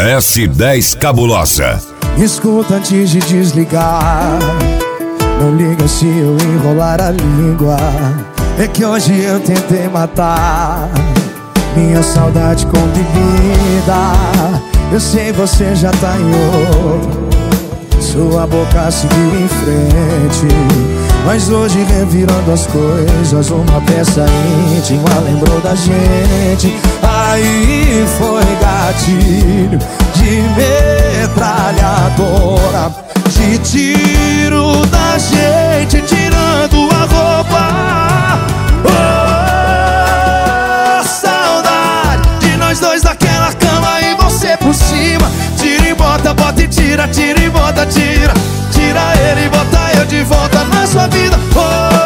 S10 Cabulosa. Escuta antes de desligar, não liga se eu enrolar a língua. É que hoje eu tentei matar minha saudade com bebida. Eu sei você já tá em outro, sua boca seguiu em frente, mas hoje revirando as coisas, uma peça íntima lembrou da gente. Aí foi gatilho de metralhadora, de tiro da gente tirando a roupa. Oh, saudade de nós dois naquela cama e você por cima. Tira e bota, bota e tira, tira e bota, tira. Tira ele e bota eu de volta na sua vida. Oh,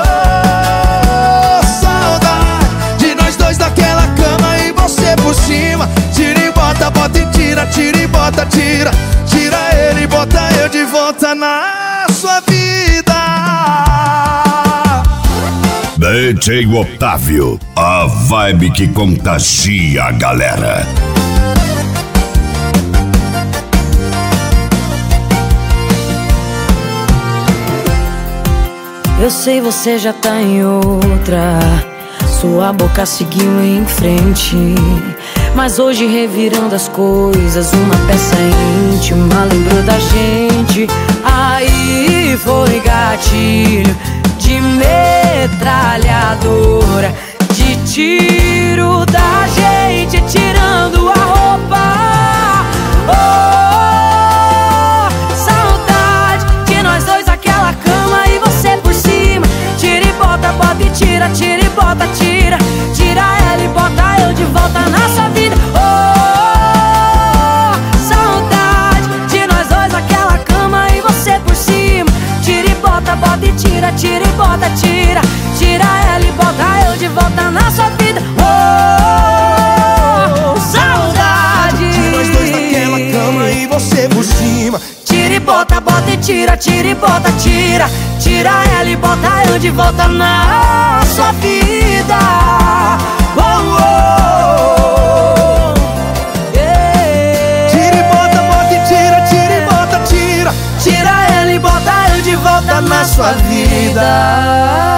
saudade de nós dois naquela cama e você por cima. Tira e bota, bota e tira, tira e bota, tira. Tira ele e bota eu de volta na sua vida. DJ Otávio, a vibe que contagia a galera. Eu sei você já tá em outra, sua boca seguiu em frente, mas hoje revirando as coisas, uma peça íntima lembrou da gente. Aí foi gatilho de metralhadora, de tiro da gente tirando a roupa. Oh, saudade de nós dois naquela cama e você por cima. Tira e bota, bota e tira, tira e bota, tira. Tira ela e bota eu de volta na sua vida. Oh, saudade de nós dois naquela cama e você por cima. Tira e bota, bota e tira, tira e bota, tira. Tira ela e bota eu de volta na sua vida. Oh, saudade de nós dois naquela cama e você por cima. Tira e bota, bota e tira, tira e bota, tira. Tira ela e bota eu de volta na sua vida. Oh, oh, yeah. Tira e bota, bota e tira, tira e bota, tira. Tira ela e bota eu de volta na sua vida.